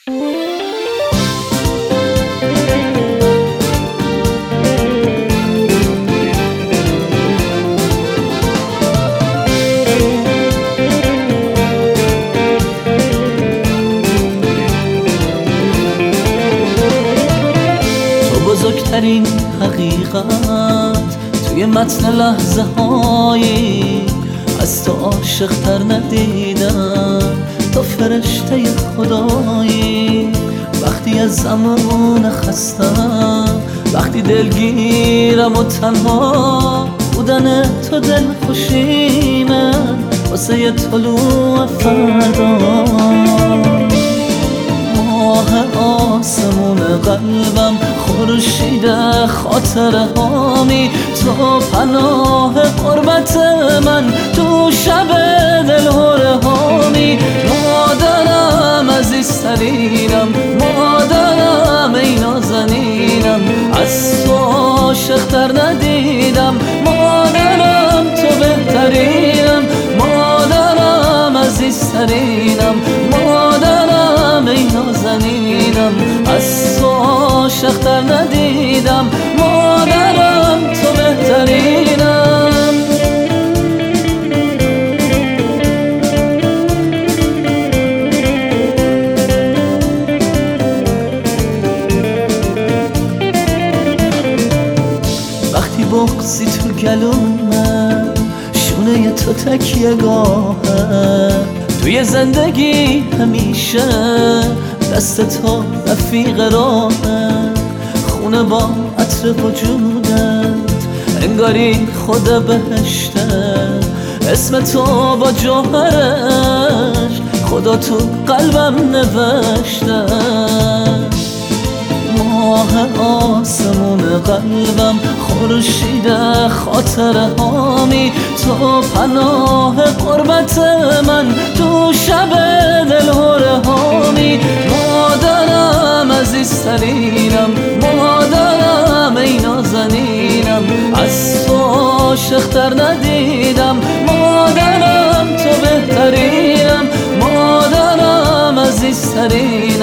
بزرگترین حقیقت توی متن لحظه هایی از تو عاشق تر ندیدم، تو فرشته خدایی. وقتی از زمان خستم، وقتی دلگیرم و تنها بودن تو دل خوشی من واسه طلوع فردا. ماه آسمون قلبم، خورشید خاطره هامی، تو پناه قربت من تو شب دلهره هامی. مادرم عزیزترینم، مادرم ای نازنینم، از تو عاشق تر ندیدم. مادرم تو بهترینم، مادرم عزیزترینم، مادرم ای نازنینم، از تو عاشق تر ندیدم. مادرم تو بهترینم. وقتی بغضی تو گلومه، شونه تو تکیه گاهه، توی زندگی همیشه دست تو رفیق راهه. خونه با عطر وجودت انگاری خود بهشته، اسم تو با جوهرش خدا تو قلبم نوشته. ماه آسمون قلبم، خورشید خاطره هامی، تو پناه قربت من تو شب دلهره هامی. مادرم عزیزترینم، مادرم ای نازنینم، از تو عاشق تر ندیدم. مادرم تو بهترینم، مادرم عزیزترینم،